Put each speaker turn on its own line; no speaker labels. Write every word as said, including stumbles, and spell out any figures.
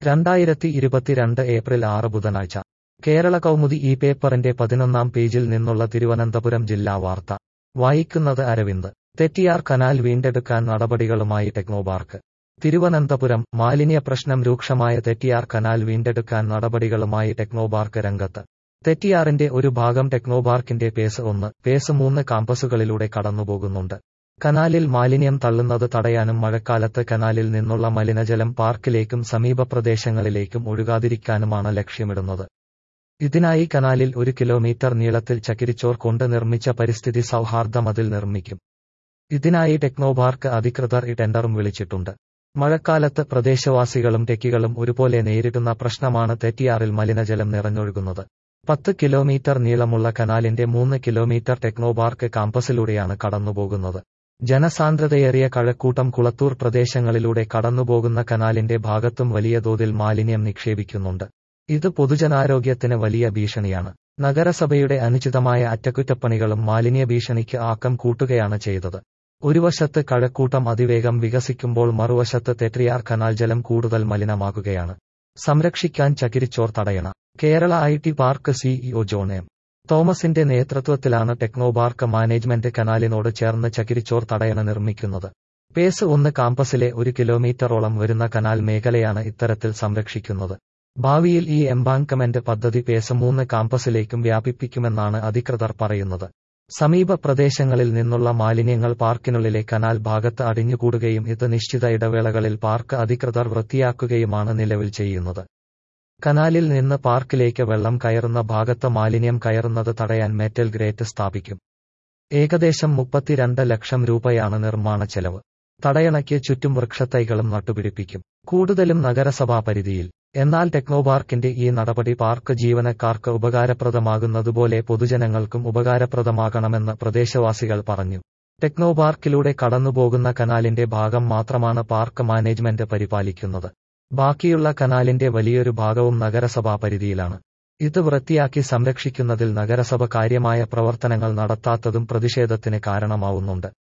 രണ്ടായിരത്തി ഇരുപത്തിരണ്ട് ഏപ്രിൽ ആറ് ബുധനാഴ്ച കേരള കൗമുദി ഈ പേപ്പറിന്റെ പതിനൊന്നാം പേജിൽ നിന്നുള്ള തിരുവനന്തപുരം ജില്ലാ വാർത്ത വായിക്കുന്നത് അരവിന്ദ്. തെറ്റിയാർ കനാൽ വീണ്ടെടുക്കാൻ നടപടികളുമായി ടെക്നോപാർക്ക്. തിരുവനന്തപുരം മാലിന്യ പ്രശ്നം രൂക്ഷമായ തെറ്റിയാർ കനാൽ വീണ്ടെടുക്കാൻ നടപടികളുമായി ടെക്നോപാർക്ക് രംഗത്ത്. തെറ്റിയാറിന്റെ ഒരു ഭാഗം ടെക്നോപാർക്കിന്റെ പേസ് ഒന്ന്, പേസ് മൂന്ന് കാമ്പസുകളിലൂടെ കടന്നുപോകുന്നുണ്ട്. കനാലിൽ മാലിന്യം തള്ളുന്നത് തടയാനും മഴക്കാലത്ത് കനാലിൽ നിന്നുള്ള മലിനജലം പാർക്കിലേക്കും സമീപ പ്രദേശങ്ങളിലേക്കും ഒഴുകാതിരിക്കാനുമാണ് ലക്ഷ്യമിടുന്നത്. ഇതിനായി കനാലിൽ ഒരു കിലോമീറ്റർ നീളത്തിൽ ചകിരിച്ചോർ കൊണ്ട് നിർമ്മിച്ച പരിസ്ഥിതി സൗഹാർദ്ദ മതിൽ നിർമ്മിക്കും. ഇതിനായി ടെക്നോപാർക്ക് അധികൃതർ ടെൻഡറും വിളിച്ചിട്ടുണ്ട്. മഴക്കാലത്ത് പ്രദേശവാസികളും ടെക്കികളും ഒരുപോലെ നേരിടുന്ന പ്രശ്നമാണ് തെറ്റിയാറിൽ മലിനജലം നിറഞ്ഞൊഴുകുന്നത്. പത്ത് കിലോമീറ്റർ നീളമുള്ള കനാലിന്റെ മൂന്ന് കിലോമീറ്റർ ടെക്നോപാർക്ക് കാമ്പസിലൂടെയാണ് കടന്നുപോകുന്നത്. ജനസാന്ദ്രതയേറിയ കഴക്കൂട്ടം കുളത്തൂർ പ്രദേശങ്ങളിലൂടെ കടന്നുപോകുന്ന കനാലിന്റെ ഭാഗത്തും വലിയ തോതിൽ മാലിന്യം നിക്ഷേപിക്കുന്നുണ്ട്. ഇത് പൊതുജനാരോഗ്യത്തിന് വലിയ ഭീഷണിയാണ്. നഗരസഭയുടെ അനുചിതമായ അറ്റകുറ്റപ്പണികളും മാലിന്യ ഭീഷണിക്ക് ആക്കം കൂട്ടുകയാണ് ചെയ്തത്. ഒരു വശത്ത് കഴക്കൂട്ടം അതിവേഗം വികസിക്കുമ്പോൾ മറുവശത്ത് തെറ്റിയാർ കനാൽ ജലം കൂടുതൽ മലിനമാകുകയാണ്. സംരക്ഷിക്കാൻ ചകിരിച്ചോർ തടയണ. Kerala I T park CEO John M തോമസിന്റെ നേതൃത്വത്തിലാണ് ടെക്നോപാർക്ക് മാനേജ്മെന്റ് കനാലിനോട് ചേർന്ന് ചകിരിച്ചോർ തടയണ നിർമ്മിക്കുന്നത്. പേസ് ഒന്ന് കാമ്പസിലെ ഒരു കിലോമീറ്ററോളം വരുന്ന കനാൽ മേഖലയാണ് ഇത്തരത്തിൽ സംരക്ഷിക്കുന്നത്. ഭാവിയിൽ ഈ എംബാങ്ക്മെന്റ് പദ്ധതി പേസ് മൂന്ന് കാമ്പസിലേക്കും വ്യാപിപ്പിക്കുമെന്നാണ് അധികൃതർ പറയുന്നത്. സമീപ പ്രദേശങ്ങളിൽ നിന്നുള്ള മാലിന്യങ്ങൾ പാർക്കിനുള്ളിലെ കനാൽ ഭാഗത്ത് അടിഞ്ഞുകൂടുകയും ഇത് നിശ്ചിത ഇടവേളകളിൽ പാർക്ക് അധികൃതർ വൃത്തിയാക്കുകയുമാണ് നിലവിൽ ചെയ്യുന്നത്. കനാലിൽ നിന്ന് പാർക്കിലേക്ക് വെള്ളം കയറുന്ന ഭാഗത്ത് മാലിന്യം കയറുന്നത് തടയാൻ മെറ്റൽ ഗ്രേറ്റ് സ്ഥാപിക്കും. ഏകദേശം മുപ്പത്തിരണ്ട് ലക്ഷം രൂപയാണ് നിർമ്മാണ ചെലവ്. തടയണയ്ക്ക് ചുറ്റും വൃക്ഷത്തൈകളും നട്ടുപിടിപ്പിക്കും. കൂടുതലും നഗരസഭാ പരിധിയിൽ. എന്നാൽ ടെക്നോപാർക്കിന്റെ ഈ നടപടി പാർക്ക് ജീവനക്കാർക്ക് ഉപകാരപ്രദമാകുന്നതുപോലെ പൊതുജനങ്ങൾക്കും ഉപകാരപ്രദമാകണമെന്ന് പ്രദേശവാസികൾ പറഞ്ഞു. ടെക്നോപാർക്കിലൂടെ കടന്നുപോകുന്ന കനാലിന്റെ ഭാഗം മാത്രമാണ് പാർക്ക് മാനേജ്മെന്റ് പരിപാലിക്കുന്നത്. ബാക്കിയുള്ള കനാലിന്റെ വലിയൊരു ഭാഗവും നഗരസഭാ പരിധിയിലാണ്. ഇത് വൃത്തിയാക്കി സംരക്ഷിക്കുന്നതിൽ നഗരസഭ കാര്യമായ പ്രവർത്തനങ്ങൾ നടത്താത്തതും പ്രതിഷേധത്തിന് കാരണമാവുന്നുണ്ട്.